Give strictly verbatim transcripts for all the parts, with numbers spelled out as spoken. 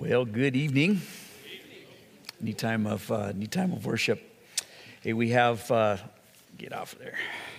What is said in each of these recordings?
Well, good evening. Any time of uh, any time of worship. Hey, we have uh, get off of there.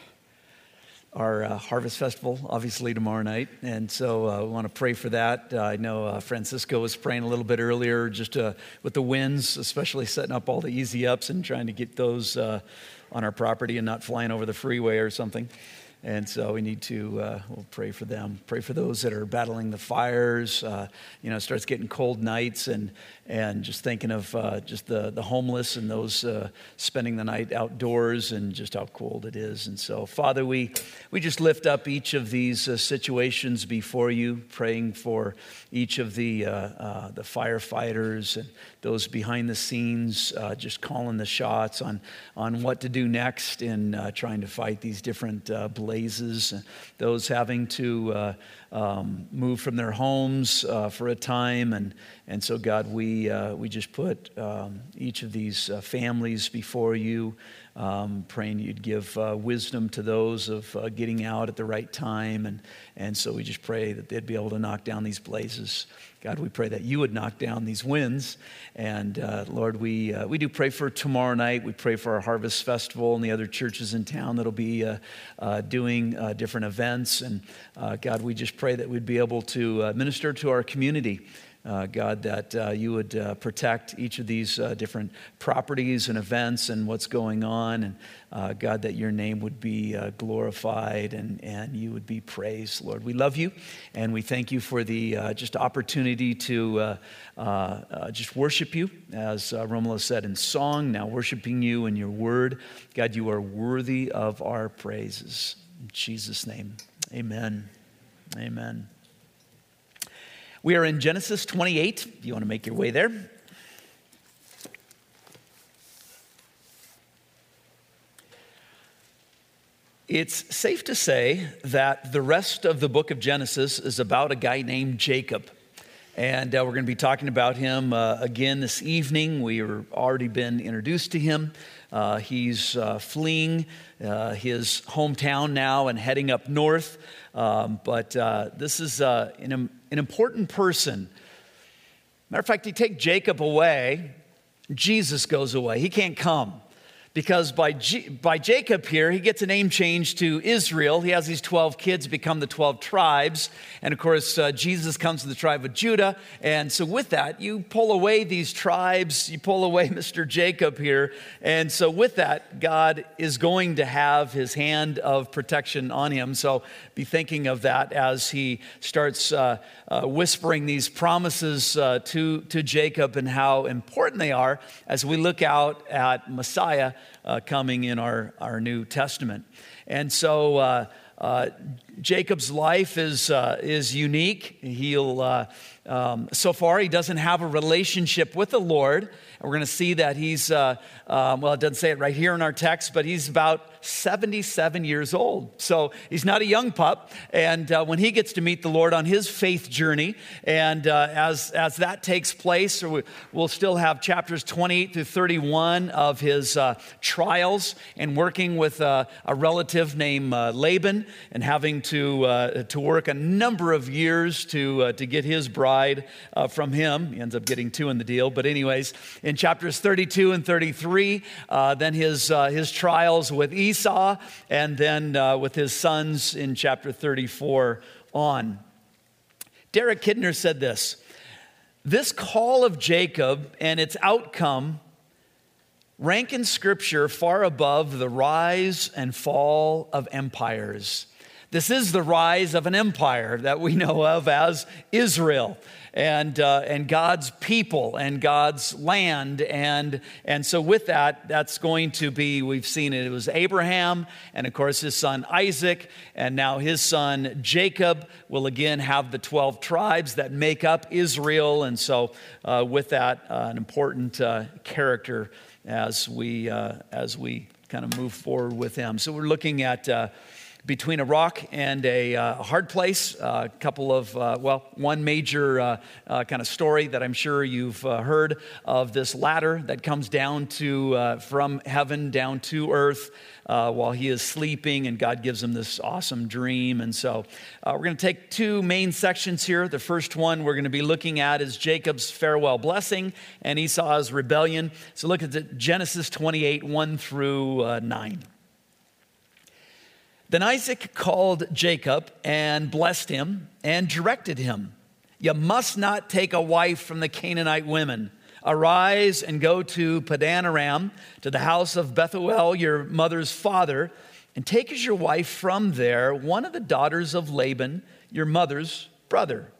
Our uh, Harvest Festival, obviously tomorrow night, and so uh, we want to pray for that. Uh, I know uh, Francisco was praying a little bit earlier, just uh, with the winds, especially setting up all the easy ups and trying to get those uh, on our property and not flying over the freeway or something. And so we need to, uh, we'll pray for them. Pray for those that are battling the fires. Uh, you know, it starts getting cold nights, and and just thinking of uh, just the, the homeless and those uh, spending the night outdoors and just how cold it is. And so, Father, we, we just lift up each of these uh, situations before you, praying for each of the, uh, uh, the firefighters and those behind the scenes, uh, just calling the shots on, on what to do next in uh, trying to fight these different uh, blazes. Those having to uh, um, move from their homes uh, for a time. And, and so, God, we, uh, we just put um, each of these uh, families before you, um, praying you'd give uh, wisdom to those of uh, getting out at the right time. And, and so we just pray that they'd be able to knock down these blazes. God, we pray that you would knock down these winds. And uh, Lord, we uh, we do pray for tomorrow night. We pray for our Harvest Festival and the other churches in town that'll be uh, uh, doing uh, different events. And uh, God, we just pray that we'd be able to uh, minister to our community. Uh, God, that uh, you would uh, protect each of these uh, different properties and events and what's going on. And uh, God, that your name would be uh, glorified and, and you would be praised. Lord, we love you, and we thank you for the uh, just opportunity to uh, uh, uh, just worship you, as uh, Romulo said in song, now worshiping you in your word. God, you are worthy of our praises. In Jesus' name, amen. Amen. We are in Genesis twenty-eight, if you want to make your way there. It's safe to say that the rest of the book of Genesis is about a guy named Jacob. And uh, we're going to be talking about him uh, again this evening. We've already been introduced to him. Uh, he's uh, fleeing uh, his hometown now and heading up north. Um, but uh, this is uh, an, an important person. Matter of fact, you take Jacob away, Jesus goes away. He can't come. Because by G- by Jacob here, he gets a name change to Israel. He has these twelve kids become the twelve tribes. And of course, uh, Jesus comes to the tribe of Judah. And so with that, you pull away these tribes. You pull away Mister Jacob here. And so with that, God is going to have his hand of protection on him. So be thinking of that as he starts uh, uh, whispering these promises uh, to, to Jacob and how important they are as we look out at Messiah Uh, coming in our, our New Testament. And so uh, uh, Jacob's life is uh, is unique. He'll uh, um, so far he doesn't have a relationship with the Lord. And we're going to see that he's uh, um, well, it doesn't say it right here in our text, but he's about seventy-seven years old. So he's not a young pup. And uh, when he gets to meet the Lord on his faith journey, and uh, as as that takes place, we, we'll still have chapters twenty-eight through thirty-one of his uh, trials and working with uh, a relative named uh, Laban and having to uh, to work a number of years to uh, to get his bride uh, from him. He ends up getting two in the deal. But anyways, in chapters thirty-two and thirty-three, uh, then his uh, his trials with Esau, and then uh, with his sons in chapter thirty-four on. Derek Kidner said this: this call of Jacob and its outcome rank in Scripture far above the rise and fall of empires. This is the rise of an empire that we know of as Israel, and uh, and God's people and God's land. And, and so with that, that's going to be, we've seen it, it was Abraham, and of course his son Isaac, and now his son Jacob will again have the twelve tribes that make up Israel. And so uh, with that, uh, an important uh, character as we, uh, as we kind of move forward with him. So we're looking at... Uh, between a rock and a uh, hard place. A uh, couple of, uh, well, one major uh, uh, kind of story that I'm sure you've uh, heard of, this ladder that comes down to, uh, from heaven down to earth uh, while he is sleeping, and God gives him this awesome dream. And so uh, we're going to take two main sections here. The first one we're going to be looking at is Jacob's farewell blessing and Esau's rebellion. So look at Genesis twenty-eight, one through uh, nine. Then Isaac called Jacob and blessed him and directed him. You must not take a wife from the Canaanite women. Arise and go to Padan Aram, to the house of Bethuel, your mother's father, and take as your wife from there one of the daughters of Laban, your mother's brother.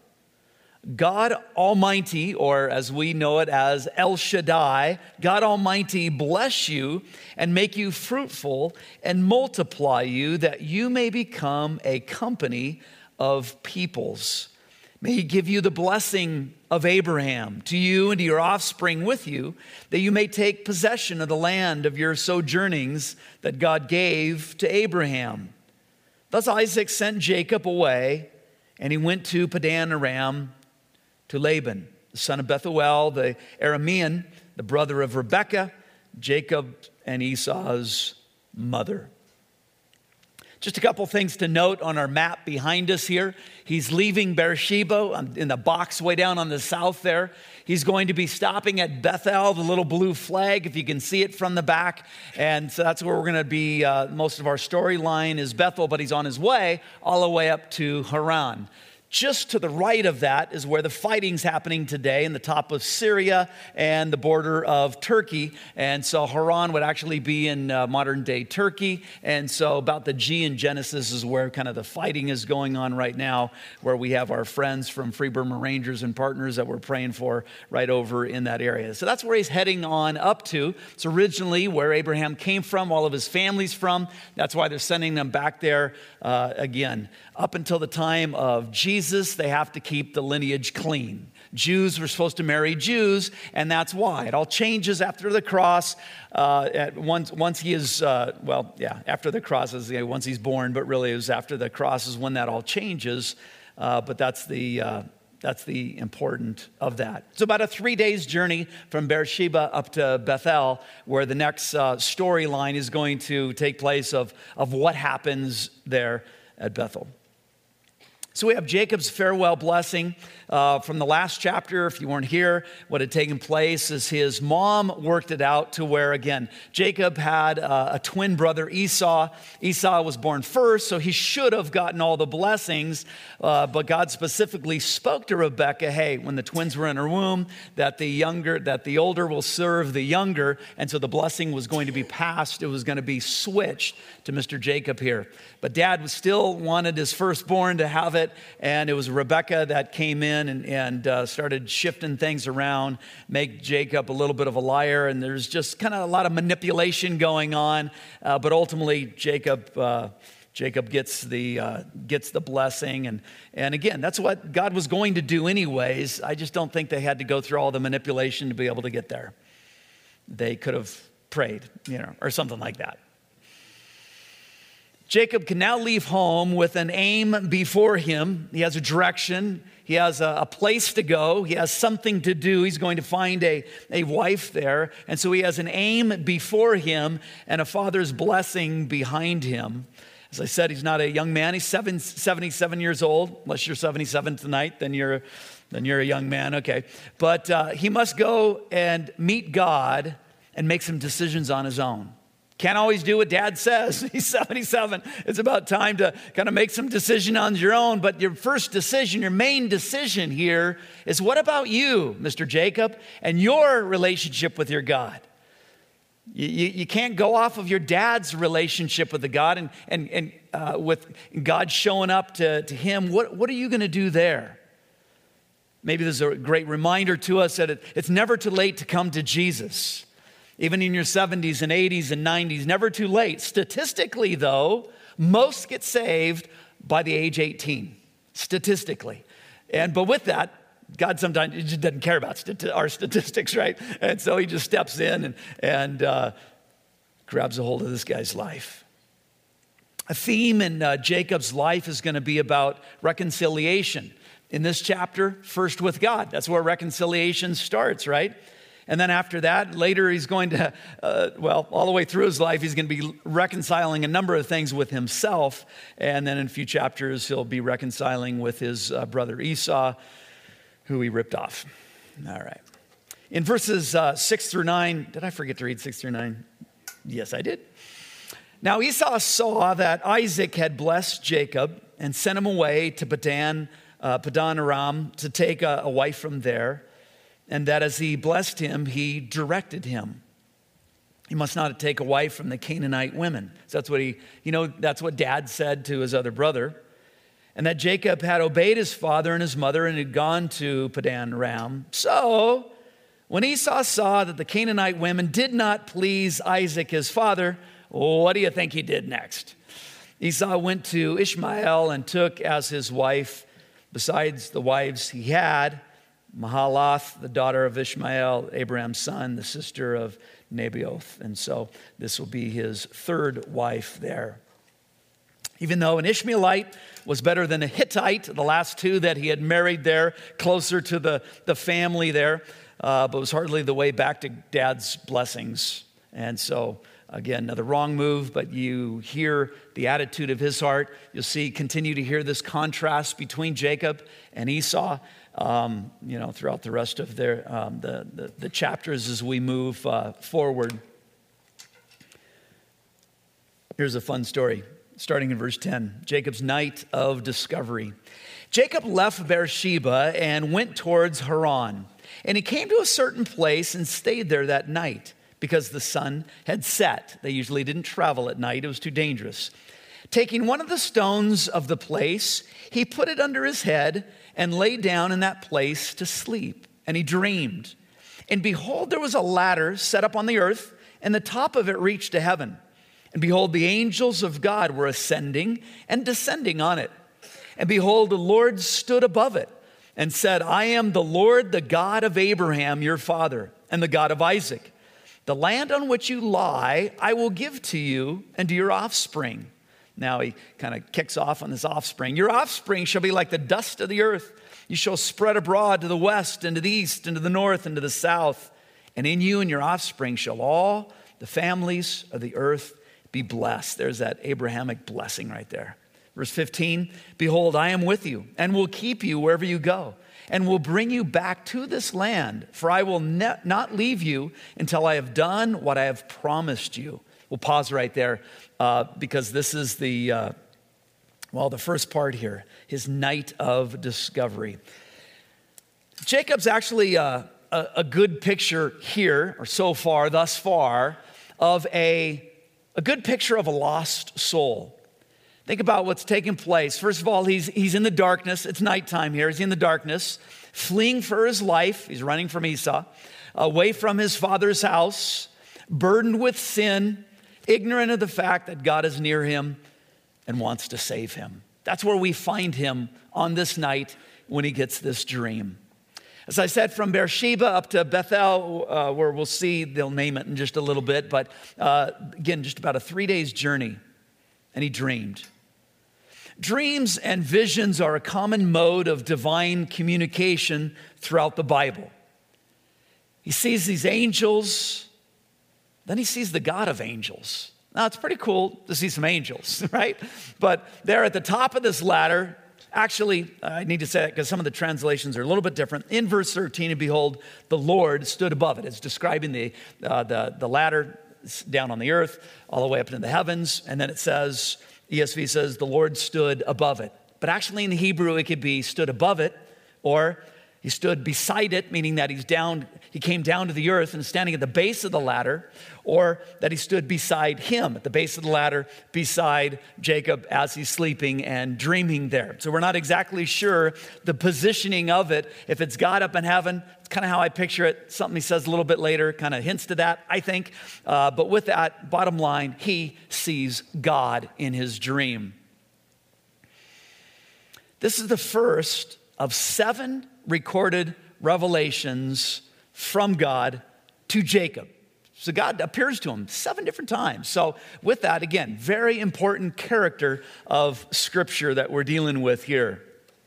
God Almighty, or as we know it as El Shaddai, God Almighty bless you and make you fruitful and multiply you, that you may become a company of peoples. May he give you the blessing of Abraham to you and to your offspring with you, that you may take possession of the land of your sojournings that God gave to Abraham. Thus Isaac sent Jacob away, and he went to Padan Aram, to Laban, the son of Bethuel, the Aramean, the brother of Rebekah, Jacob and Esau's mother. Just a couple things to note on our map behind us here. He's leaving Beersheba in the box way down on the south there. He's going to be stopping at Bethel, the little blue flag, if you can see it from the back. And so that's where we're going to be, uh, most of our storyline is Bethel, but he's on his way all the way up to Haran. Just to the right of that is where the fighting's happening today, in the top of Syria and the border of Turkey. And so Haran would actually be in uh, modern day Turkey. And so about the G in Genesis is where kind of the fighting is going on right now, where we have our friends from Free Burma Rangers and partners that we're praying for right over in that area. So that's where he's heading on up to. It's originally where Abraham came from, all of his family's from. That's why they're sending them back there uh, again. Up until the time of Jesus, they have to keep the lineage clean. Jews were supposed to marry Jews, and that's why. It all changes after the cross. Uh, at once, once he is, uh, well, yeah, after the cross is you know, once he's born, but really it was after the cross is when that all changes. Uh, but that's the uh, that's the important of that. It's about a three days journey from Beersheba up to Bethel, where the next uh, storyline is going to take place of of what happens there at Bethel. So we have Jacob's farewell blessing uh, from the last chapter. If you weren't here, what had taken place is his mom worked it out to where, again, Jacob had uh, a twin brother, Esau. Esau was born first, so he should have gotten all the blessings. Uh, but God specifically spoke to Rebekah, hey, when the twins were in her womb, that the younger, that the older will serve the younger. And so the blessing was going to be passed. It was going to be switched to Mister Jacob here. But dad was still wanted his firstborn to have it. And it was Rebekah that came in and, and uh, started shifting things around, make Jacob a little bit of a liar. And there's just kind of a lot of manipulation going on. Uh, but ultimately, Jacob uh, Jacob gets the uh, gets the blessing. And, and again, that's what God was going to do anyways. I just don't think they had to go through all the manipulation to be able to get there. They could have prayed, you know, or something like that. Jacob can now leave home with an aim before him. He has a direction. He has a, a place to go. He has something to do. He's going to find a, a wife there. And so he has an aim before him and a father's blessing behind him. As I said, he's not a young man. He's seven, seventy-seven years old. Unless you're seventy-seven tonight, then you're, then you're a young man. Okay. But uh, he must go and meet God and make some decisions on his own. Can't always do what dad says. He's seventy-seven. It's about time to kind of make some decision on your own. But your first decision, your main decision here is, what about you, Mister Jacob, and your relationship with your God? You, you, you can't go off of your dad's relationship with the God and, and, and uh, with God showing up to, to him. What, what are you going to do there? Maybe this is a great reminder to us that it, it's never too late to come to Jesus. Even in your seventies and eighties and nineties, never too late. Statistically, though, most get saved by the age eighteen, statistically. And but with that, God sometimes he just doesn't care about stati- our statistics, right? And so he just steps in and, and uh, grabs a hold of this guy's life. A theme in uh, Jacob's life is going to be about reconciliation. In this chapter, first with God. That's where reconciliation starts, right? And then after that, later he's going to, uh, well, all the way through his life, he's going to be reconciling a number of things with himself. And then in a few chapters, he'll be reconciling with his uh, brother Esau, who he ripped off. All right. In verses uh, six through nine, did I forget to read six through nine? Yes, I did. Now Esau saw that Isaac had blessed Jacob and sent him away to Padan, uh, Padan Aram to take a, a wife from there. And that as he blessed him, he directed him. He must not take a wife from the Canaanite women. So that's what he, you know, that's what dad said to his other brother. And that Jacob had obeyed his father and his mother and had gone to Padan Aram. So when Esau saw that the Canaanite women did not please Isaac, his father, what do you think he did next? Esau went to Ishmael and took as his wife, besides the wives he had, Mahalath, the daughter of Ishmael, Abraham's son, the sister of Nebaioth. And so this will be his third wife there. Even though an Ishmaelite was better than a Hittite, the last two that he had married there, closer to the, the family there, uh, but was hardly the way back to dad's blessings. And so, again, another wrong move, but you hear the attitude of his heart. You'll see, continue to hear this contrast between Jacob and Esau. Um, you know, throughout the rest of their um, the, the the chapters as we move uh, forward. Here's a fun story, starting in verse ten. Jacob's night of discovery. Jacob left Beersheba and went towards Haran, and he came to a certain place and stayed there that night because the sun had set. They usually didn't travel at night; it was too dangerous. Taking one of the stones of the place, he put it under his head and lay down in that place to sleep. And he dreamed. And behold, there was a ladder set up on the earth, and the top of it reached to heaven. And behold, the angels of God were ascending and descending on it. And behold, the Lord stood above it and said, I am the Lord, the God of Abraham, your father, and the God of Isaac. The land on which you lie, I will give to you and to your offspring. Now he kind of kicks off on this offspring. Your offspring shall be like the dust of the earth. You shall spread abroad to the west and to the east and to the north and to the south. And in you and your offspring shall all the families of the earth be blessed. There's that Abrahamic blessing right there. Verse fifteen, behold, I am with you and will keep you wherever you go and will bring you back to this land. For I will ne- not leave you until I have done what I have promised you. We'll pause right there. Uh, because this is the, uh, well, the first part here, his night of discovery. Jacob's actually uh, a, a good picture here, or so far, thus far, of a, a good picture of a lost soul. Think about what's taking place. First of all, he's, he's in the darkness. It's nighttime here. He's in the darkness, fleeing for his life. He's running from Esau, away from his father's house, burdened with sin, ignorant of the fact that God is near him and wants to save him. That's where we find him on this night when he gets this dream. As I said, from Beersheba up to Bethel, uh, where we'll see, they'll name it in just a little bit, but uh, again, just about a three days journey, and he dreamed. Dreams and visions are a common mode of divine communication throughout the Bible. He sees these angels. Then he sees the God of angels. Now, it's pretty cool to see some angels, right? But they're at the top of this ladder. Actually, I need to say that because some of the translations are a little bit different. In verse thirteen, and behold, the Lord stood above it. It's describing the, uh, the, the ladder down on the earth, all the way up into the heavens. And then it says, E S V says, the Lord stood above it. But actually in the Hebrew, it could be stood above it, or he stood beside it, meaning that he's down, he came down to the earth and standing at the base of the ladder, or that he stood beside him at the base of the ladder, beside Jacob as he's sleeping and dreaming there. So we're not exactly sure the positioning of it. If it's God up in heaven, it's kind of how I picture it. Something he says a little bit later kind of hints to that, I think. Uh, but with that, bottom line, he sees God in his dream. This is the first of seven recorded revelations from God to Jacob. So God appears to him seven different times. So with that, again, very important character of Scripture that we're dealing with here.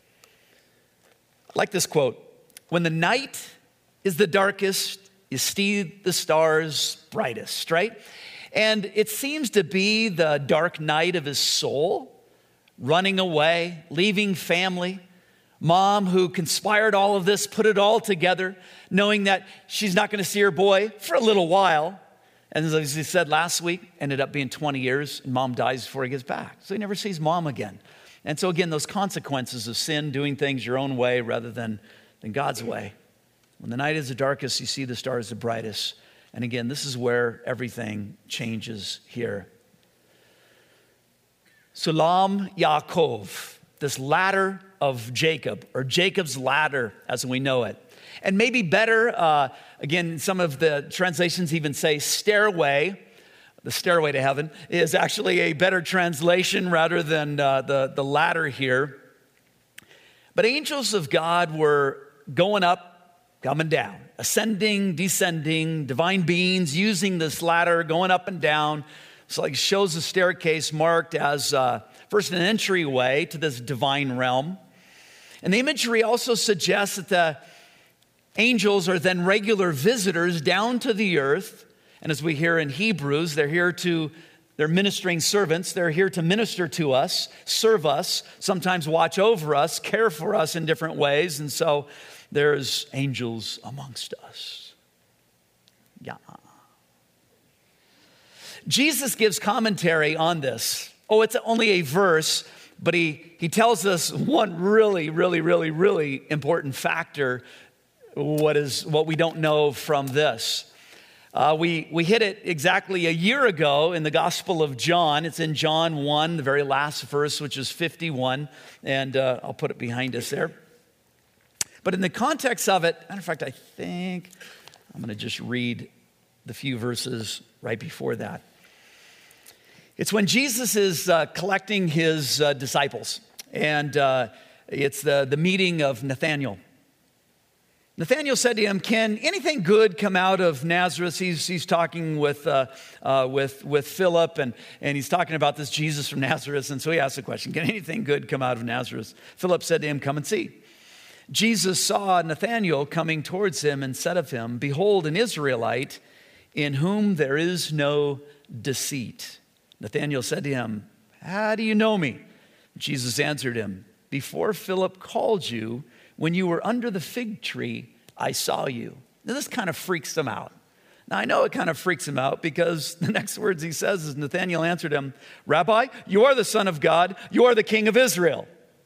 I like this quote. When the night is the darkest, you see the stars brightest, right? And it seems to be the dark night of his soul, running away, leaving family. Mom who conspired all of this, put it all together, knowing that she's not going to see her boy for a little while. And as he said last week, ended up being twenty years, and mom dies before he gets back. So he never sees mom again. And so again, those consequences of sin, doing things your own way rather than, than God's way. When the night is the darkest, you see the stars the brightest. And again, this is where everything changes here. Sulam Yaakov, this ladder of Jacob, or Jacob's ladder as we know it. And maybe better, uh, again, some of the translations even say stairway. The stairway to heaven is actually a better translation rather than uh, the, the ladder here. But angels of God were going up, coming down, ascending, descending, divine beings using this ladder, going up and down. It's like shows a staircase marked as uh, first an entryway to this divine realm. And the imagery also suggests that the angels are then regular visitors down to the earth. And as we hear in Hebrews, they're here to, they're ministering servants. They're here to minister to us, serve us, sometimes watch over us, care for us in different ways. And so there's angels amongst us. Yeah. Jesus gives commentary on this. Oh, it's only a verse, but he, he tells us one really, really, really, really important factor, what is what we don't know from this. Uh, we, we hit it exactly a year ago in the Gospel of John. It's in John one, the very last verse, which is fifty-one, and uh, I'll put it behind us there. But in the context of it, matter of fact, I think I'm going to just read the few verses right before that. It's when Jesus is uh, collecting his uh, disciples, and uh, it's the, the meeting of Nathanael. Nathanael said to him, "Can anything good come out of Nazareth?" He's, he's talking with, uh, uh, with, with Philip, and, and he's talking about this Jesus from Nazareth. And so he asked the question, "Can anything good come out of Nazareth?" Philip said to him, "Come and see." Jesus saw Nathanael coming towards him and said of him, "Behold, an Israelite in whom there is no deceit." Nathanael said to him, "How do you know me?" Jesus answered him, "Before Philip called you, when you were under the fig tree, I saw you." Now this kind of freaks him out. Now I know it kind of freaks him out because the next words he says is, Nathanael answered him, "Rabbi, you are the Son of God. You are the King of Israel."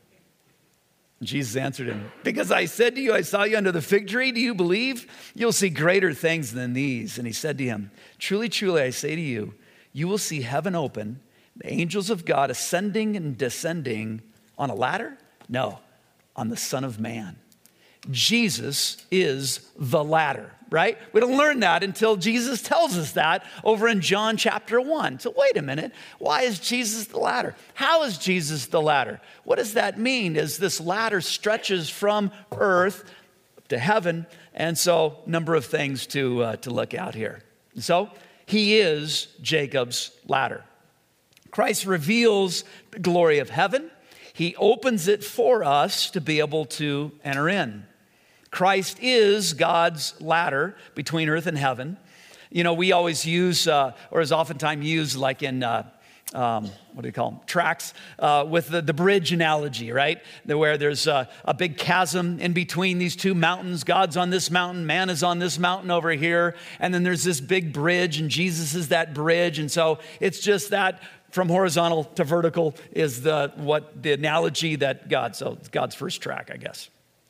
Jesus answered him, "Because I said to you, I saw you under the fig tree, do you believe? You'll see greater things than these." And he said to him, "Truly, truly, I say to you, you will see heaven open, the angels of God ascending and descending on a ladder? No, on the Son of Man." Jesus is the ladder, right? We don't learn that until Jesus tells us that over in John chapter one. So wait a minute, why is Jesus the ladder? How is Jesus the ladder? What does that mean? Is this ladder stretches from earth to heaven? And so a number of things to, uh, to look out here. So he is Jacob's ladder. Christ reveals the glory of heaven. He opens it for us to be able to enter in. Christ is God's ladder between earth and heaven. You know, we always use, uh, or is oftentimes used like in, uh, um, what do you call them, tracks, uh, with the, the bridge analogy, right? Where there's a, a big chasm in between these two mountains. God's on this mountain, man is on this mountain over here. And then there's this big bridge, and Jesus is that bridge. And so it's just that from horizontal to vertical is the what the analogy that God, so it's God's first track, I guess.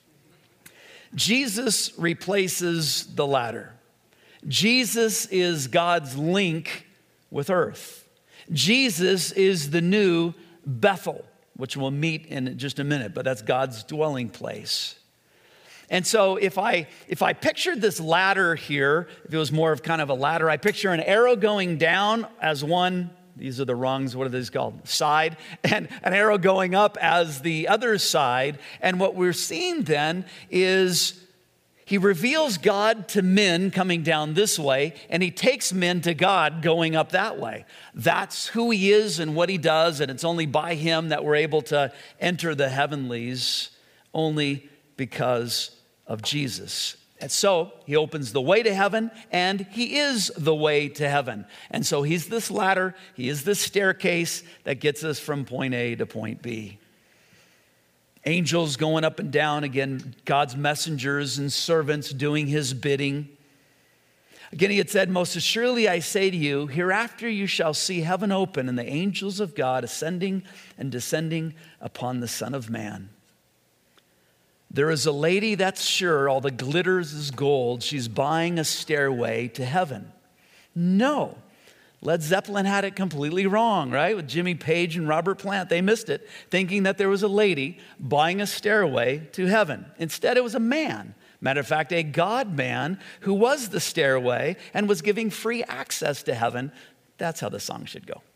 Jesus replaces the ladder. Jesus is God's link with earth. Jesus is the new Bethel, which we'll meet in just a minute, but that's God's dwelling place. And so if I if I pictured this ladder here, if it was more of kind of a ladder, I picture an arrow going down as one. These are the rungs, what are these called? Side, and an arrow going up as the other side. And what we're seeing then is He reveals God to men coming down this way, and he takes men to God going up that way. That's who he is and what he does, and it's only by him that we're able to enter the heavenlies, only because of Jesus. And so he opens the way to heaven, and he is the way to heaven. And so he's this ladder, he is this staircase that gets us from point A to point B. Angels going up and down, again, God's messengers and servants doing his bidding. Again, he had said, most assuredly I say to you, hereafter you shall see heaven open and the angels of God ascending and descending upon the Son of Man. There is a lady that's sure all the glitters is gold. She's buying a stairway to heaven. No. Led Zeppelin had it completely wrong, right? With Jimmy Page and Robert Plant, they missed it, thinking that there was a lady buying a stairway to heaven. Instead, it was a man. Matter of fact, a God-man who was the stairway and was giving free access to heaven. That's how the song should go.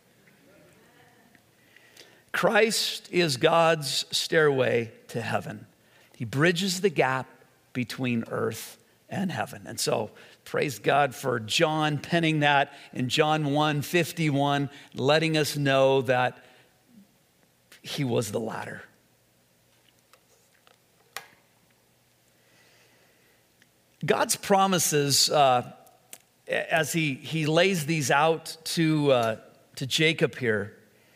Christ is God's stairway to heaven. He bridges the gap between earth and heaven. And so, praise God for John penning that in John one fifty-one, letting us know that he was the ladder. God's promises, uh, as he, he lays these out to, uh, to Jacob here,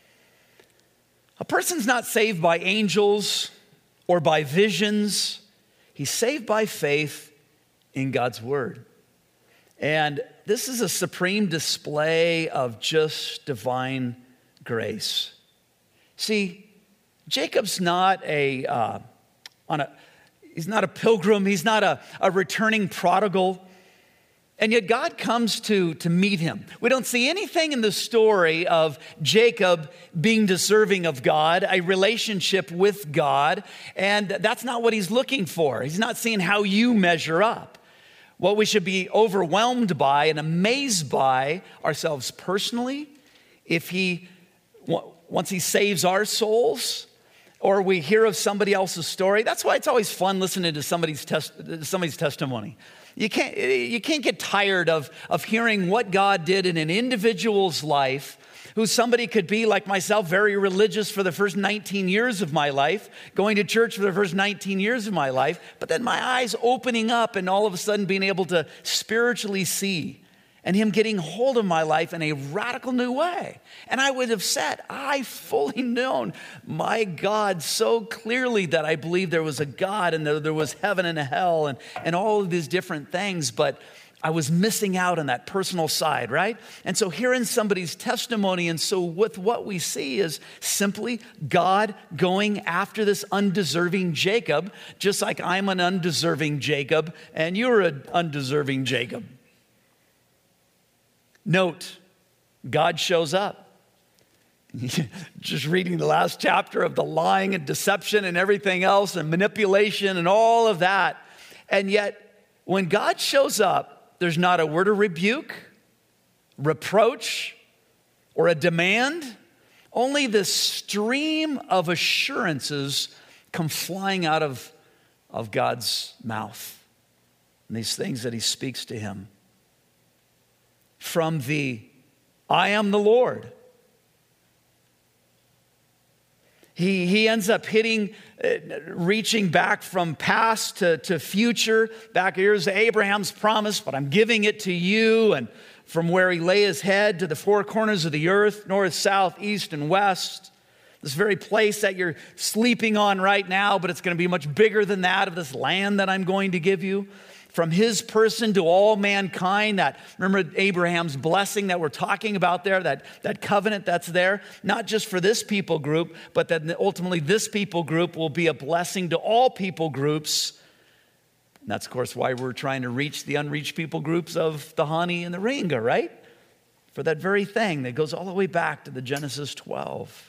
a person's not saved by angels or by visions. He's saved by faith in God's word. And this is a supreme display of just divine grace. See, Jacob's not a uh, on a he's not a pilgrim, he's not a, a returning prodigal. And yet God comes to, to meet him. We don't see anything in the story of Jacob being deserving of God, a relationship with God. And that's not what he's looking for. He's not seeing how you measure up. What we should be overwhelmed by and amazed by ourselves personally, if he, once he saves our souls, or we hear of somebody else's story. That's why it's always fun listening to somebody's, tes- somebody's testimony. You can't, you can't get tired of, of hearing what God did in an individual's life, who somebody could be like myself, very religious for the first nineteen years of my life, going to church for the first nineteen years of my life, but then my eyes opening up and all of a sudden being able to spiritually see, and him getting hold of my life in a radical new way. And I would have said, I fully known my God so clearly that I believed there was a God and there, there was heaven and a hell and, and all of these different things, but I was missing out on that personal side, right? And so hearing somebody's testimony, and so with what we see is simply God going after this undeserving Jacob, just like I'm an undeserving Jacob and you're an undeserving Jacob. Note, God shows up. Just reading the last chapter of the lying and deception and everything else and manipulation and all of that. And yet, when God shows up, there's not a word of rebuke, reproach, or a demand. Only this stream of assurances come flying out of, of God's mouth. And these things that he speaks to him. From the, I am the Lord. He, he ends up hitting, uh, reaching back from past to, to future. Back here's Abraham's promise, but I'm giving it to you. And from where he lay his head to the four corners of the earth, north, south, east, and west. This very place that you're sleeping on right now, but it's going to be much bigger than that, of this land that I'm going to give you. From his person to all mankind, that, remember Abraham's blessing that we're talking about there, that, that covenant that's there, not just for this people group, but that ultimately this people group will be a blessing to all people groups. And that's, of course, why we're trying to reach the unreached people groups of the Hani and the Ringa, right? For that very thing that goes all the way back to the Genesis twelve.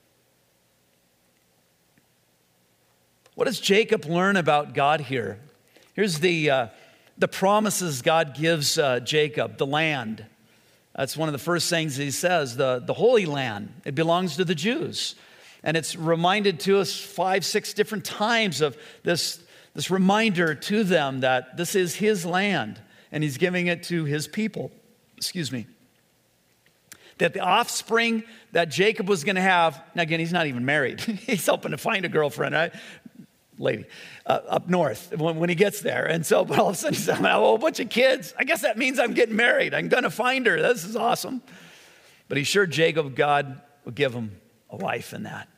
What does Jacob learn about God here? Here's the, uh, the promises God gives uh, Jacob, the land. That's one of the first things he says, the, the Holy Land. It belongs to the Jews. And it's reminded to us five, six different times of this, this reminder to them that this is his land and he's giving it to his people. Excuse me. That the offspring that Jacob was going to have, now again, he's not even married. He's hoping to find a girlfriend, right? Lady, uh, up north when, when he gets there. And so, but all of a sudden he's like, oh, a bunch of kids. I guess that means I'm getting married. I'm going to find her. This is awesome. But he's sure Jacob, God will give him a wife in that.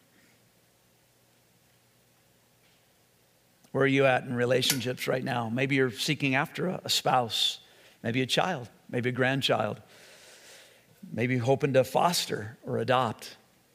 Where are you at in relationships right now? Maybe you're seeking after a, a spouse, maybe a child, maybe a grandchild, maybe hoping to foster or adopt.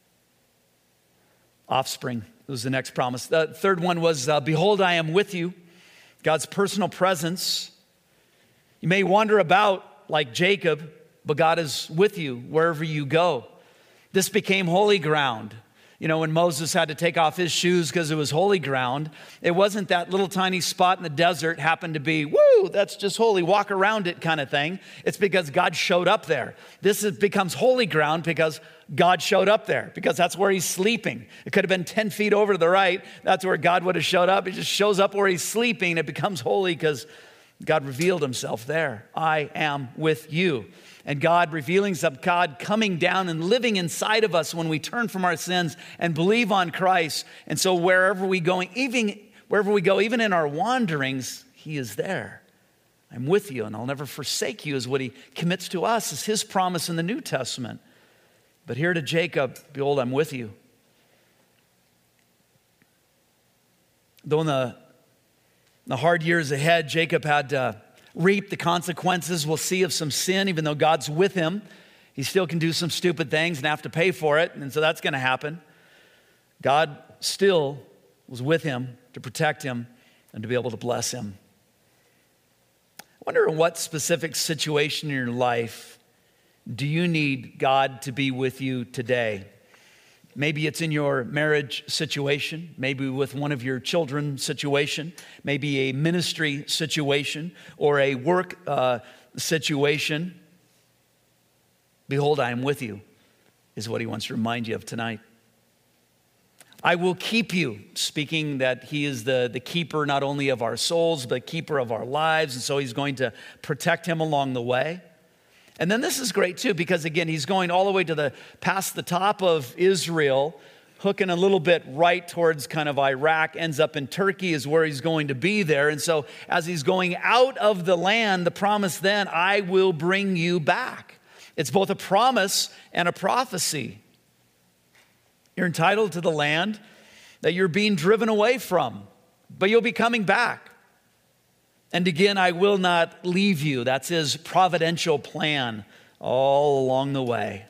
Offspring was the next promise. The third one was, uh, behold, I am with you. God's personal presence. You may wander about like Jacob, but God is with you wherever you go. This became holy ground. You know, when Moses had to take off his shoes because it was holy ground, it wasn't that little tiny spot in the desert happened to be, woo, that's just holy, walk around it kind of thing. It's because God showed up there. This is, becomes holy ground because God showed up there, because that's where he's sleeping. It could have been ten feet over to the right. That's where God would have showed up. It just shows up where he's sleeping. It becomes holy because God revealed himself there. I am with you. And God revealing some, God coming down and living inside of us when we turn from our sins and believe on Christ. And so wherever we go, even wherever we go, even in our wanderings, he is there. I'm with you and I'll never forsake you is what he commits to us, is his promise in the New Testament. But here to Jacob, behold, I'm with you. Though in the, the hard years ahead, Jacob had to reap the consequences, we'll see, of some sin. Even though God's with him, he still can do some stupid things and have to pay for it. And so that's going to happen. God still was with him to protect him and to be able to bless him. I wonder in what specific situation in your life do you need God to be with you today? Maybe it's in your marriage situation, maybe with one of your children's situation, maybe a ministry situation or a work uh, situation. Behold, I am with you, is what he wants to remind you of tonight. I will keep you, speaking that he is the, the keeper not only of our souls, but keeper of our lives. And so he's going to protect him along the way. And then this is great too, because again, he's going all the way to the past the top of Israel, hooking a little bit right towards kind of Iraq, ends up in Turkey is where he's going to be there. And so as he's going out of the land, the promise then, I will bring you back. It's both a promise and a prophecy. You're entitled to the land that you're being driven away from, but you'll be coming back. And again, I will not leave you. That's his providential plan all along the way.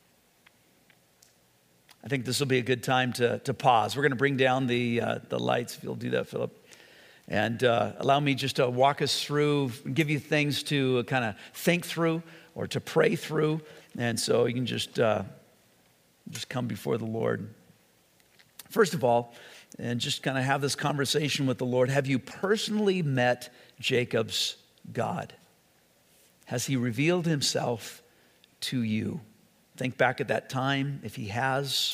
I think this will be a good time to, to pause. We're going to bring down the, uh, the lights, if you'll do that, Philip. And uh, allow me just to walk us through, give you things to kind of think through or to pray through. And so you can just, uh, just come before the Lord. First of all, and just kind of have this conversation with the Lord. Have you personally met Jacob's God? Has he revealed himself to you? Think back at that time, if he has.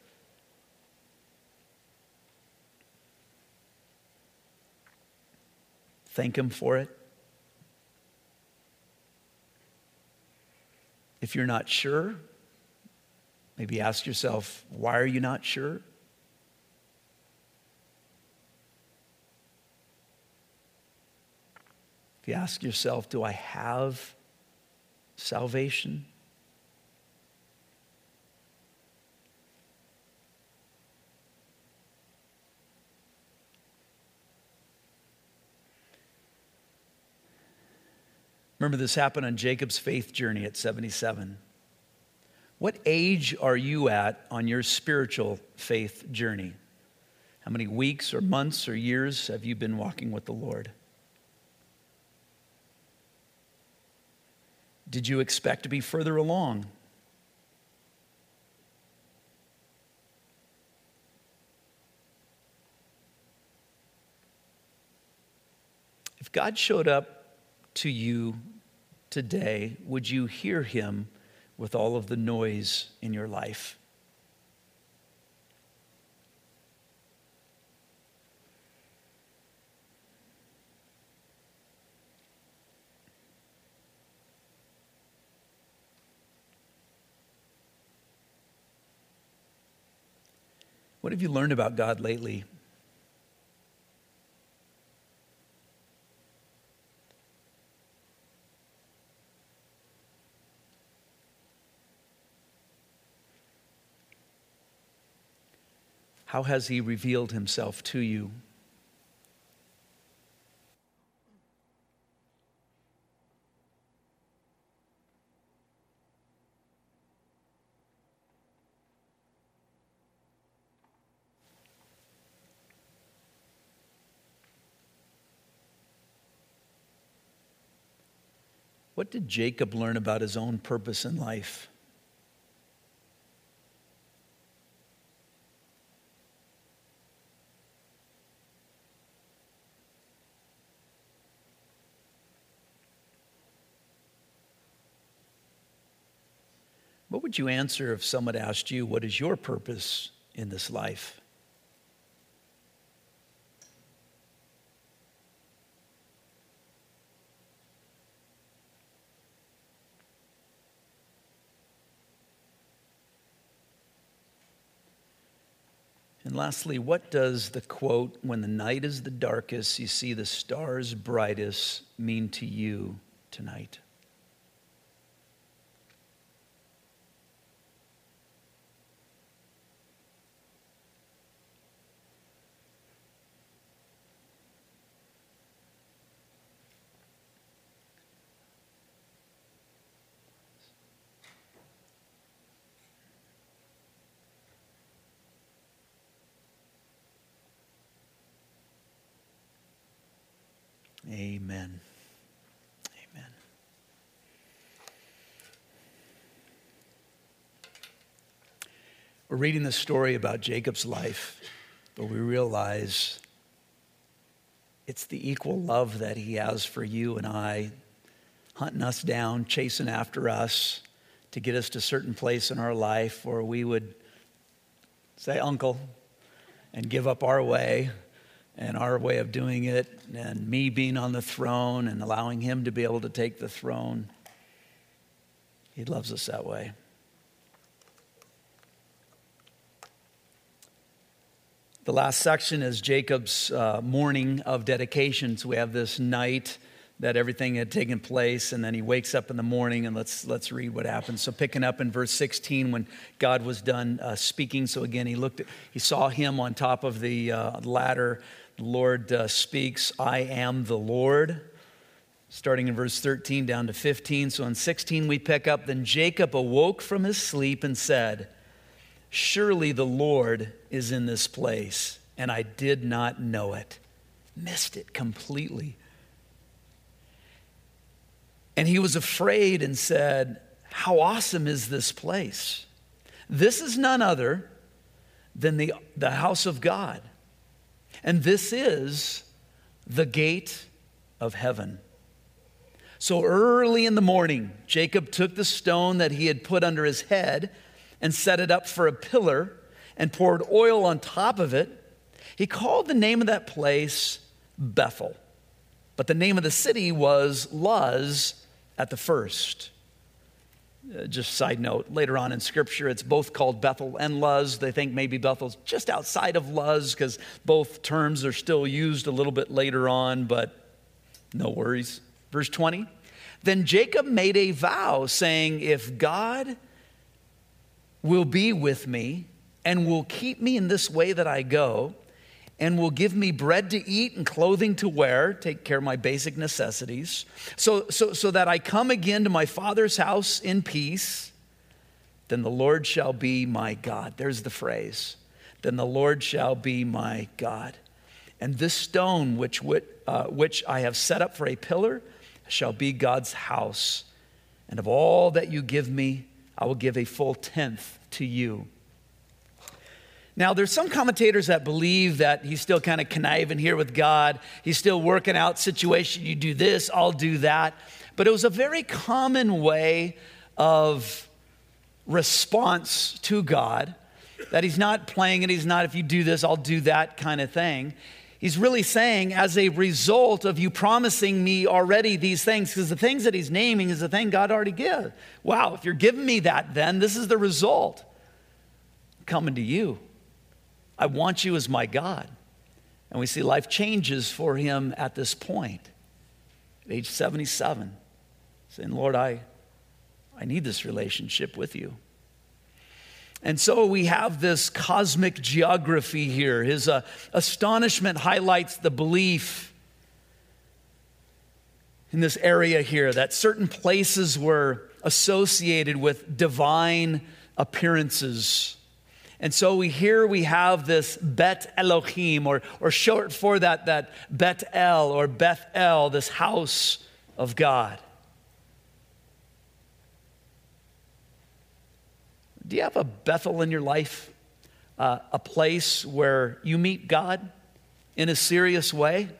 Thank him for it. If you're not sure, maybe ask yourself, why are you not sure? If you ask yourself, do I have salvation? Remember, this happened on Jacob's faith journey at seventy-seven. What age are you at on your spiritual faith journey? How many weeks or months or years have you been walking with the Lord? Did you expect to be further along? If God showed up to you today, would you hear him with all of the noise in your life? What have you learned about God lately? How has he revealed himself to you? What did Jacob learn about his own purpose in life? What would you answer if someone asked you, what is your purpose in this life? And lastly, what does the quote, when the night is the darkest, you see the stars brightest, mean to you tonight? Amen. Amen. We're reading the story about Jacob's life, but we realize it's the equal love that he has for you and I, hunting us down, chasing after us to get us to a certain place in our life where we would say, Uncle, and give up our way and our way of doing it, and me being on the throne and allowing him to be able to take the throne. He loves us that way. The last section is Jacob's uh, morning of dedication. So we have this night that everything had taken place, and then he wakes up in the morning, and let's let's read what happens. So picking up in verse sixteen, when God was done uh, speaking. So again, he looked, at, he saw him on top of the uh, ladder. The Lord uh, speaks, I am the Lord. Starting in verse thirteen down to fifteen. So in sixteen we pick up, then Jacob awoke from his sleep and said, surely the Lord is in this place, and I did not know it. Missed it completely. And he was afraid and said, how awesome is this place? This is none other than the, the house of God. And this is the gate of heaven. So early in the morning, Jacob took the stone that he had put under his head and set it up for a pillar and poured oil on top of it. He called the name of that place Bethel, but the name of the city was Luz at the first. Uh, just side note, later on in Scripture, it's both called Bethel and Luz. They think maybe Bethel's just outside of Luz because both terms are still used a little bit later on, but no worries. Verse twenty, then Jacob made a vow saying, if God will be with me and will keep me in this way that I go, and will give me bread to eat and clothing to wear, take care of my basic necessities, so, so, so that I come again to my father's house in peace, then the Lord shall be my God. There's the phrase. Then the Lord shall be my God. And this stone which, uh, which I have set up for a pillar shall be God's house. And of all that you give me, I will give a full tenth to you. Now, there's some commentators that believe that he's still kind of conniving here with God. He's still working out situation. You do this, I'll do that. But it was a very common way of response to God, that he's not playing it. He's not, if you do this, I'll do that kind of thing. He's really saying, as a result of you promising me already these things, because the things that he's naming is the thing God already gives. Wow, if you're giving me that, then this is the result. I'm coming to you. I want you as my God. And we see life changes for him at this point, at age seventy-seven, saying, Lord, I, I need this relationship with you. And so we have this cosmic geography here. His uh, astonishment highlights the belief in this area here that certain places were associated with divine appearances. And so we here we have this Bet Elohim, or, or short for that, that Bet El or Beth El, this house of God. Do you have a Bethel in your life? Uh, a place where you meet God in a serious way?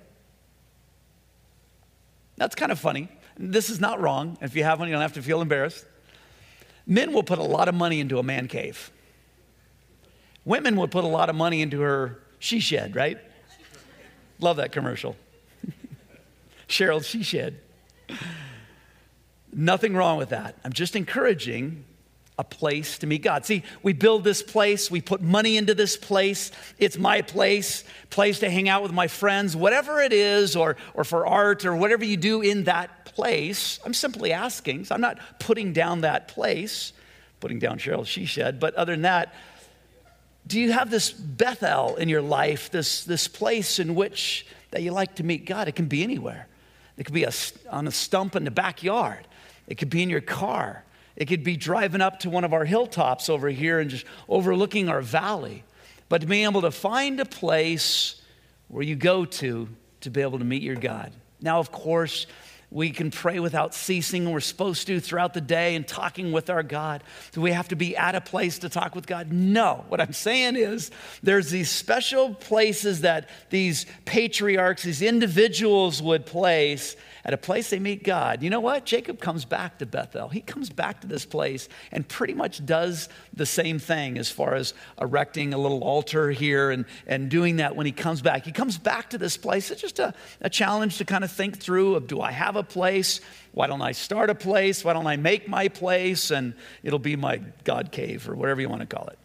That's kind of funny. This is not wrong. If you have one, you don't have to feel embarrassed. Men will put a lot of money into a man cave. Women would put a lot of money into her she shed, right? Love that commercial. Cheryl's she shed. Nothing wrong with that. I'm just encouraging a place to meet God. See, we build this place, we put money into this place. It's my place, place to hang out with my friends, whatever it is, or, or for art, or whatever you do in that place. I'm simply asking, so I'm not putting down that place, putting down Cheryl's she shed, but other than that, do you have this Bethel in your life, this, this place in which that you like to meet God? It can be anywhere. It could be a, on a stump in the backyard. It could be in your car. It could be driving up to one of our hilltops over here and just overlooking our valley. But to be able to find a place where you go to to be able to meet your God. Now, of course, we can pray without ceasing, and we're supposed to throughout the day and talking with our God. Do we have to be at a place to talk with God? No. What I'm saying is there's these special places that these patriarchs, these individuals would place at a place they meet God. You know what? Jacob comes back to Bethel. He comes back to this place and pretty much does the same thing as far as erecting a little altar here and, and doing that when he comes back. He comes back to this place. It's just a, a challenge to kind of think through of, do I have a place? Why don't I start a place? Why don't I make my place? And it'll be my God cave or whatever you want to call it.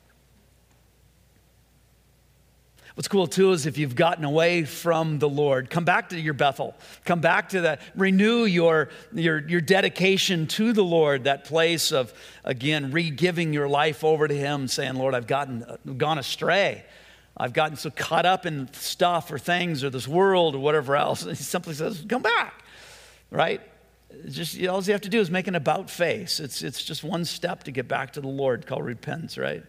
What's cool too is if you've gotten away from the Lord, come back to your Bethel. Come back to that. Renew your, your, your dedication to the Lord, that place of, again, re-giving your life over to him, saying, Lord, I've gotten gone astray. I've gotten so caught up in stuff or things or this world or whatever else. And he simply says, come back, right? It's just, you know, all you have to do is make an about face. It's, it's just one step to get back to the Lord, called repentance, right?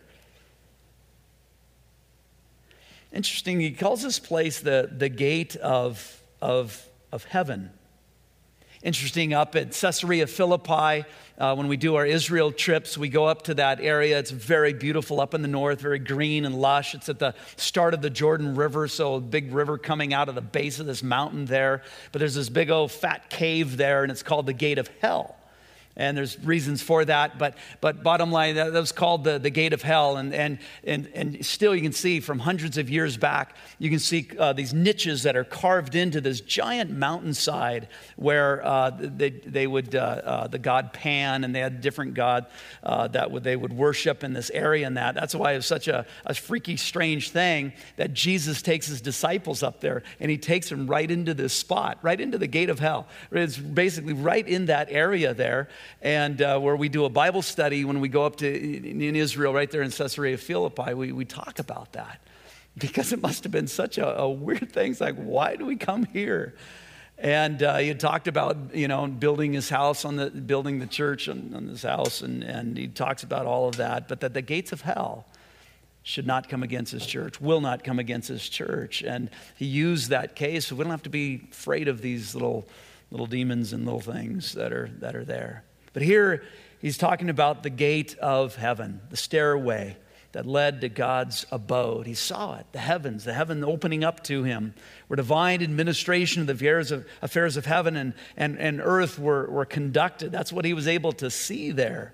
Interesting, he calls this place the, the gate of, of, of heaven. Interesting, up at Caesarea Philippi, uh, when we do our Israel trips, we go up to that area. It's very beautiful up in the north, very green and lush. It's at the start of the Jordan River, so a big river coming out of the base of this mountain there. But there's this big old fat cave there, and it's called the Gate of Hell. And there's reasons for that, but but bottom line, that was called the, the gate of hell. And, and and and still you can see from hundreds of years back, you can see uh, these niches that are carved into this giant mountainside where uh, they they would, uh, uh, the god Pan, and they had different god uh, that would, they would worship in this area and that. That's why it's such a, a freaky, strange thing that Jesus takes his disciples up there and he takes them right into this spot, right into the gate of hell. It's basically right in that area there. And uh, where we do a Bible study when we go up to in, in Israel, right there in Caesarea Philippi, we, we talk about that because it must have been such a, a weird thing. It's like, why do we come here? And uh, he had talked about, you know, building his house on the building the church on, on this house, and, and he talks about all of that, but that the gates of hell should not come against his church, will not come against his church. And he used that case, so we don't have to be afraid of these little little demons and little things that are that are there. But here he's talking about the gate of heaven, the stairway that led to God's abode. He saw it, the heavens, the heaven opening up to him, where divine administration of the affairs of, affairs of heaven and, and, and earth were, were conducted. That's what he was able to see there.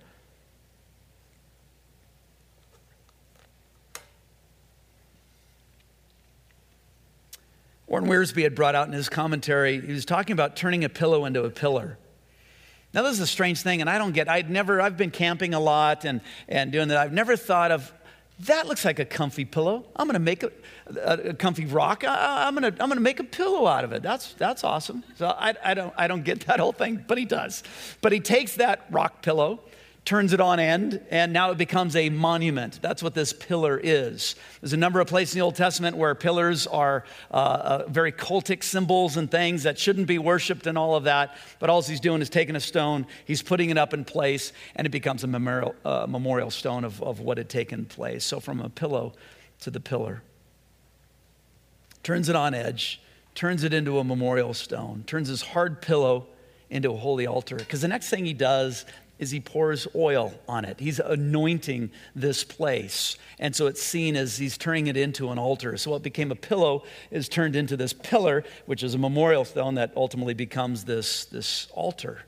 Warren Wiersbe had brought out in his commentary, he was talking about turning a pillow into a pillar. Now, this is a strange thing, and I don't get, I'd never, I've been camping a lot and, and doing that. I've never thought of, that looks like a comfy pillow. I'm going to make a, a, a comfy rock. I, I'm going to I'm going to make a pillow out of it. That's that's awesome. So I, I don't I don't get that whole thing, but he does. But he takes that rock pillow, turns it on end, and now it becomes a monument. That's what this pillar is. There's a number of places in the Old Testament where pillars are uh, uh, very cultic symbols and things that shouldn't be worshiped and all of that. But all he's doing is taking a stone, he's putting it up in place, and it becomes a memorial, uh, memorial stone of, of what had taken place. So from a pillow to the pillar. Turns it on edge, turns it into a memorial stone, turns his hard pillow into a holy altar. Because the next thing he does is he pours oil on it. He's anointing this place. And so it's seen as he's turning it into an altar. So what became a pillow is turned into this pillar, which is a memorial stone that ultimately becomes this, this altar.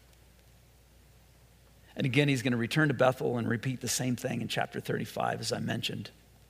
And again, he's going to return to Bethel and repeat the same thing in chapter thirty-five, as I mentioned.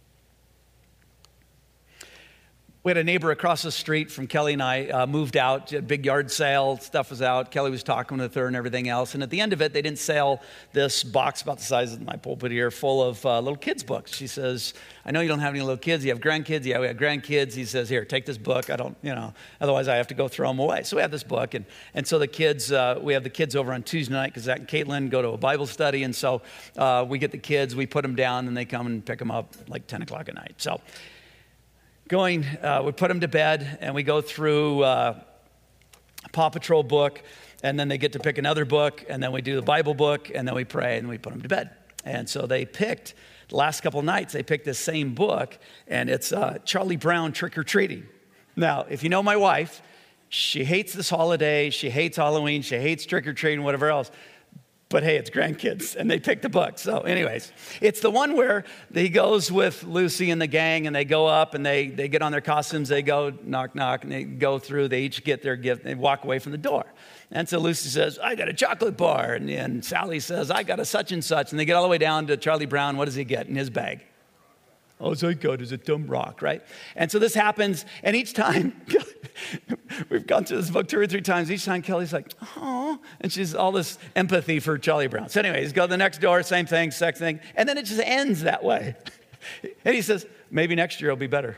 We had a neighbor across the street from Kelly and I, uh, moved out, a big yard sale, stuff was out. Kelly was talking with her and everything else. And at the end of it, they didn't sell this box about the size of my pulpit here full of uh, little kids' books. She says, I know you don't have any little kids. You have grandkids. Yeah, we have grandkids. He says, here, take this book. I don't, you know, otherwise I have to go throw them away. So we have this book. And, and so the kids, uh, we have the kids over on Tuesday night because Zach and Caitlin go to a Bible study. And so uh, we get the kids, we put them down, and they come and pick them up like ten o'clock at night. So Going, uh, we put them to bed, and we go through uh, a Paw Patrol book, and then they get to pick another book, and then we do the Bible book, and then we pray, and we put them to bed. And so they picked, the last couple of nights, they picked this same book, and it's uh, Charlie Brown Trick or Treating. Now, if you know my wife, she hates this holiday, she hates Halloween, she hates trick or treating, whatever else. But hey, it's grandkids, and they picked the book. So anyways, it's the one where he goes with Lucy and the gang, and they go up, and they, they get on their costumes, they go knock, knock, and they go through, they each get their gift, and they walk away from the door. And so Lucy says, I got a chocolate bar, and, and Sally says, I got a such and such, and they get all the way down to Charlie Brown. What does he get in his bag? All I got is a dumb rock, right? And so this happens, and each time, we've gone through this book two or three times, each time Kelly's like, oh, and she's all this empathy for Charlie Brown. So anyways, go to the next door, same thing, sex thing, and then it just ends that way. And he says, maybe next year will be better.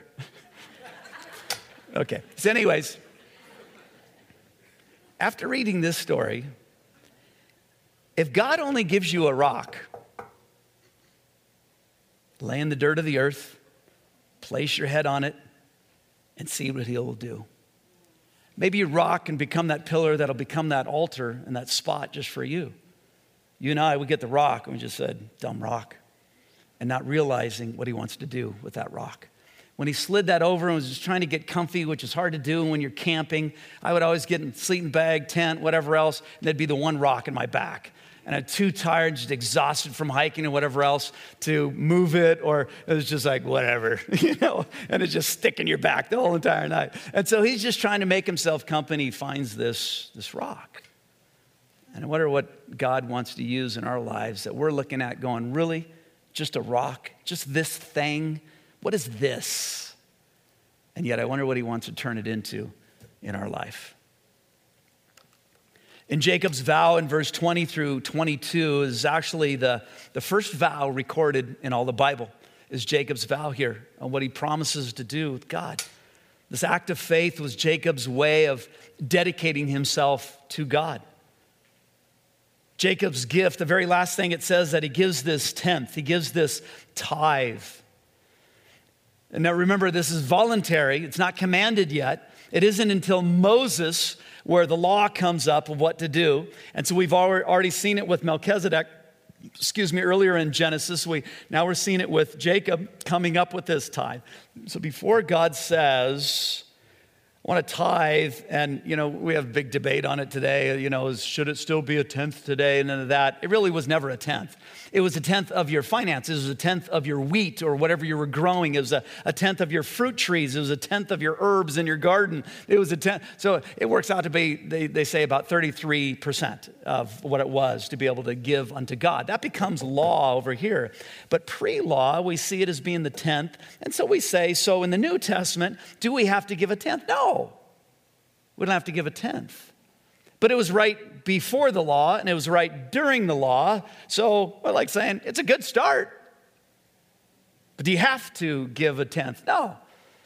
Okay, so anyways, after reading this story, if God only gives you a rock, lay in the dirt of the earth, place your head on it, and see what he'll do. Maybe your rock can become that pillar that'll become that altar and that spot just for you. You and I would get the rock, and we just said, dumb rock, and not realizing what he wants to do with that rock. When he slid that over and was just trying to get comfy, which is hard to do when you're camping, I would always get in sleeping bag, tent, whatever else, and there'd be the one rock in my back. And I'm too tired, just exhausted from hiking and whatever else to move it, or it was just like, whatever, you know, and it's just stick in your back the whole entire night. And so he's just trying to make himself company. He finds this, this rock. And I wonder what God wants to use in our lives that we're looking at going, really? Just a rock? Just this thing? What is this? And yet I wonder what he wants to turn it into in our life. In Jacob's vow in verse twenty through twenty-two is actually the, the first vow recorded in all the Bible, is Jacob's vow here on what he promises to do with God. This act of faith was Jacob's way of dedicating himself to God. Jacob's gift, the very last thing it says that he gives this tenth, he gives this tithe. And now remember, this is voluntary, it's not commanded yet. It isn't until Moses where the law comes up of what to do. And so we've already seen it with Melchizedek, excuse me, earlier in Genesis. We now we're seeing it with Jacob coming up with this tithe. So before God says, I want to tithe, and, you know, we have a big debate on it today, you know, is, should it still be a tenth today, and none of that. It really was never a tenth. It was a tenth of your finances. It was a tenth of your wheat or whatever you were growing. It was a, a tenth of your fruit trees. It was a tenth of your herbs in your garden. It was a tenth. So it works out to be, they, they say, about thirty-three percent of what it was to be able to give unto God. That becomes law over here. But pre-law, we see it as being the tenth. And so we say, so in the New Testament, do we have to give a tenth? No. We don't have to give a tenth. But it was right before the law, and it was right during the law. So we're like saying, it's a good start. But do you have to give a tenth? No.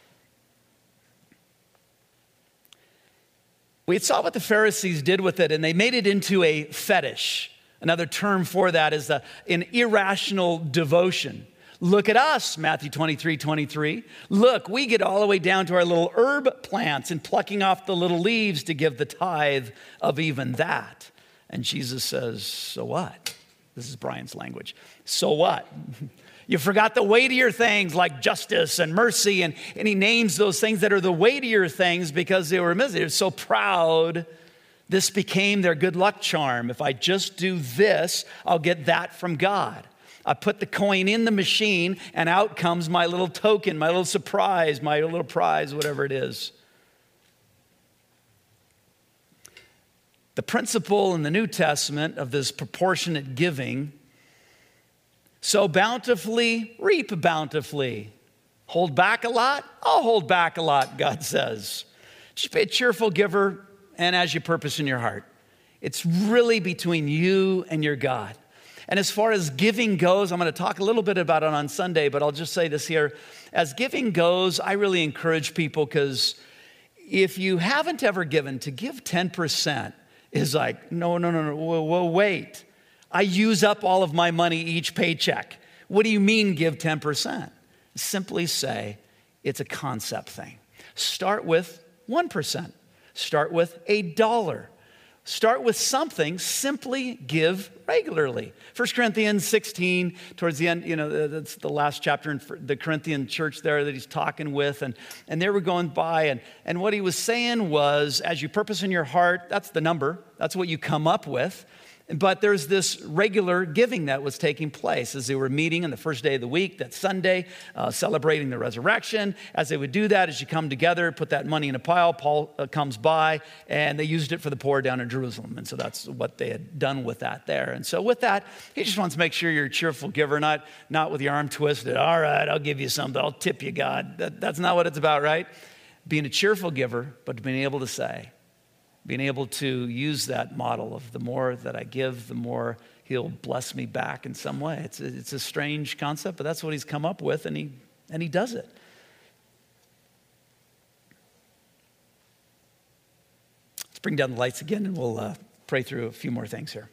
We saw what the Pharisees did with it, and they made it into a fetish. Another term for that is a, an irrational devotion. Look at us, Matthew twenty-three, twenty-three. Look, we get all the way down to our little herb plants and plucking off the little leaves to give the tithe of even that. And Jesus says, so what? This is Brian's language. So what? You forgot the weightier things like justice and mercy. And, and he names those things that are the weightier things because they were, they were so proud. This became their good luck charm. If I just do this, I'll get that from God. I put the coin in the machine and out comes my little token, my little surprise, my little prize, whatever it is. The principle in the New Testament of this proportionate giving, sow bountifully, reap bountifully. Hold back a lot, I'll hold back a lot, God says. Just be a cheerful giver and as you purpose in your heart. It's really between you and your God. And as far as giving goes, I'm going to talk a little bit about it on Sunday, but I'll just say this here. As giving goes, I really encourage people because if you haven't ever given, to give ten percent is like, no, no, no, no, whoa, whoa, wait. I use up all of my money each paycheck. What do you mean give ten percent? Simply say it's a concept thing. Start with one percent. Start with a dollar. Start with something, simply give regularly. First Corinthians sixteen, towards the end, you know, that's the last chapter in the Corinthian church there that he's talking with. And, and they were going by, and, and what he was saying was, as you purpose in your heart, that's the number. That's what you come up with. But there's this regular giving that was taking place as they were meeting on the first day of the week, that Sunday, uh, celebrating the resurrection. As they would do that, as you come together, put that money in a pile, Paul uh, comes by, and they used it for the poor down in Jerusalem. And so that's what they had done with that there. And so with that, he just wants to make sure you're a cheerful giver, not, not with your arm twisted. All right, I'll give you something. I'll tip you, God. That, that's not what it's about, right? Being a cheerful giver, but being able to say, being able to use that model of the more that I give, the more he'll bless me back in some way. It's a, it's a strange concept, but that's what he's come up with, and he and he does it. Let's bring down the lights again, and we'll uh, pray through a few more things here.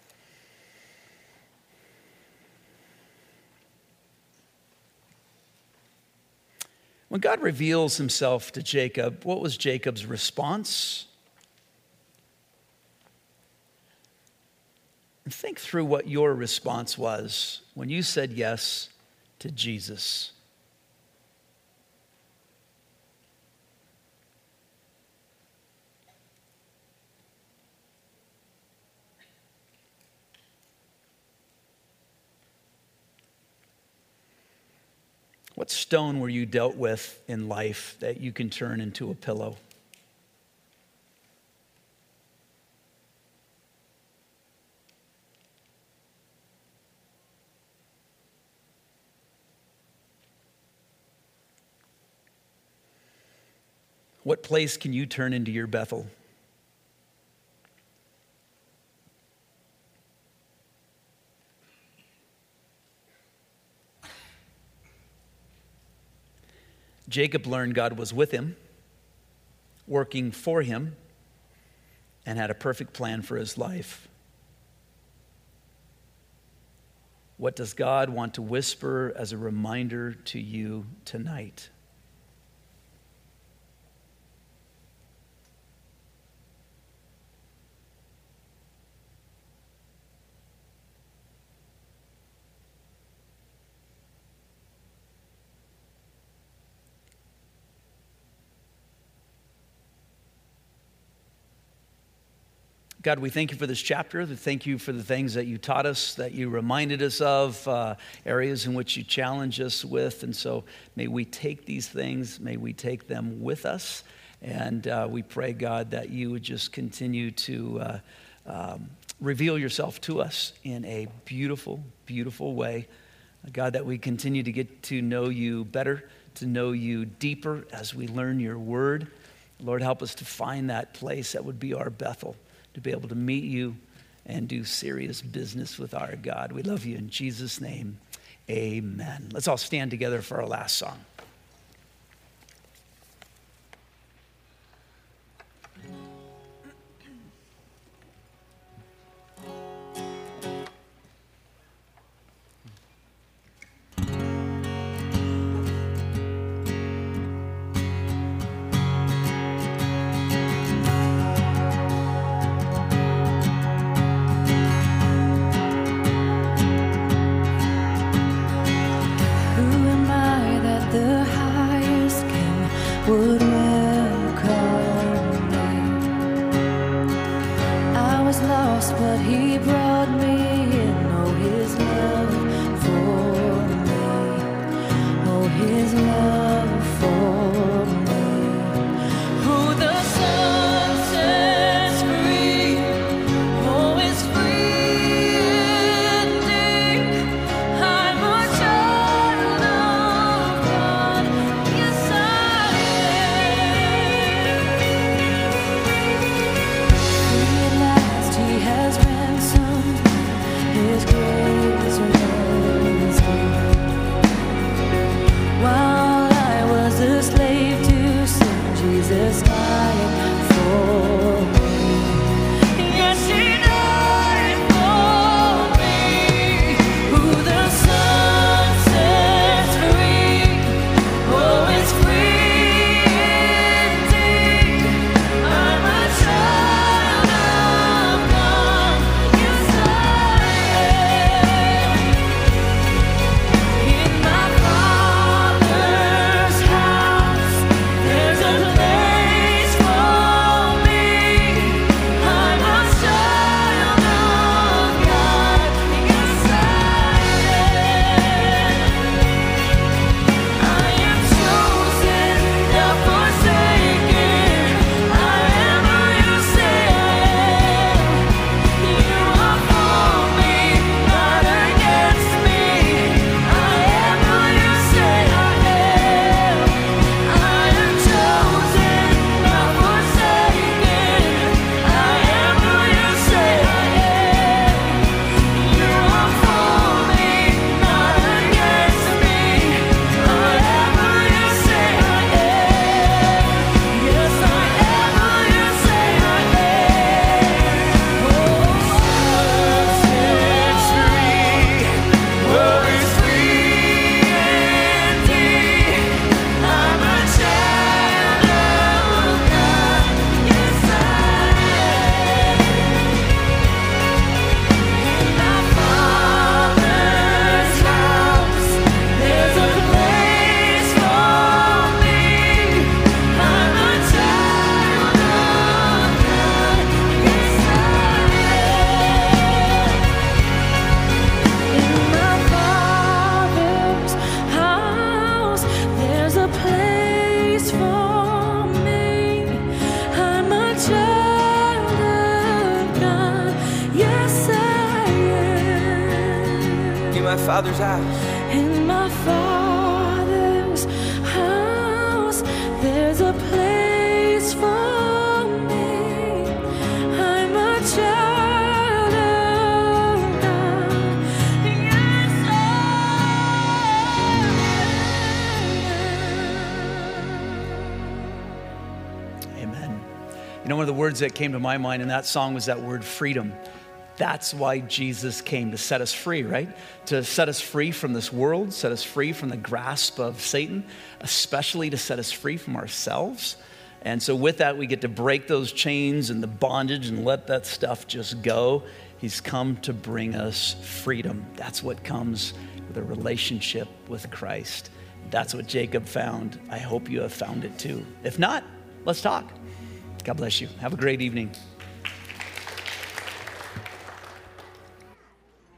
When God reveals himself to Jacob, what was Jacob's response? And think through what your response was when you said yes to Jesus. What stone were you dealt with in life that you can turn into a pillow? What place can you turn into your Bethel? Jacob learned God was with him, working for him, and had a perfect plan for his life. What does God want to whisper as a reminder to you tonight? God, we thank you for this chapter. We thank you for the things that you taught us, that you reminded us of, uh, areas in which you challenge us with. And so may we take these things, may we take them with us. And uh, we pray, God, that you would just continue to uh, um, reveal yourself to us in a beautiful, beautiful way. God, that we continue to get to know you better, to know you deeper as we learn your word. Lord, help us to find that place that would be our Bethel, to be able to meet you and do serious business with our God. We love you in Jesus' name. amen. Let's all stand together for our last song. Would welcome me. I was lost, but he brought me in. Oh, his love for me. Oh, his love for me. Who the Son sets free, oh, is free indeed. I'm a child of God. Yes, I has ransomed his grace remains deep. While I was a slave to sin, Jesus died for me. Yes, he died for me. Who the Son sets free, oh, is free indeed. I'm a child of God. Yes, I am. In my Father's house, there's a place for me. I'm a child of God. Yes, I am. I am chosen, not forsaken. I am who you say I am. You are for me, not against me. I am who you say I am. I am chosen, not forsaken. I am who you say I am. You are for me, not against me. I am who you say I am. Yes, I am who you say I am. Oh, sets free, oh, is free indeed. I'm a child of God. Yes, I am. In my Father's house, there's a place for me. I'm a child of God. Yes, I am. In my Father's house, there's a place for me. I'm a child of God. Yes, I am. In my Father's house, In my Father's house, there's a place for me. I'm a child of God. Yes, I am. Amen. You know, one of the words that came to my mind in that song was that word freedom. That's why Jesus came, to set us free, right? To set us free from this world, set us free from the grasp of Satan, especially to set us free from ourselves. And so with that, we get to break those chains and the bondage and let that stuff just go. He's come to bring us freedom. That's what comes with a relationship with Christ. That's what Jacob found. I hope you have found it too. If not, let's talk. God bless you. Have a great evening.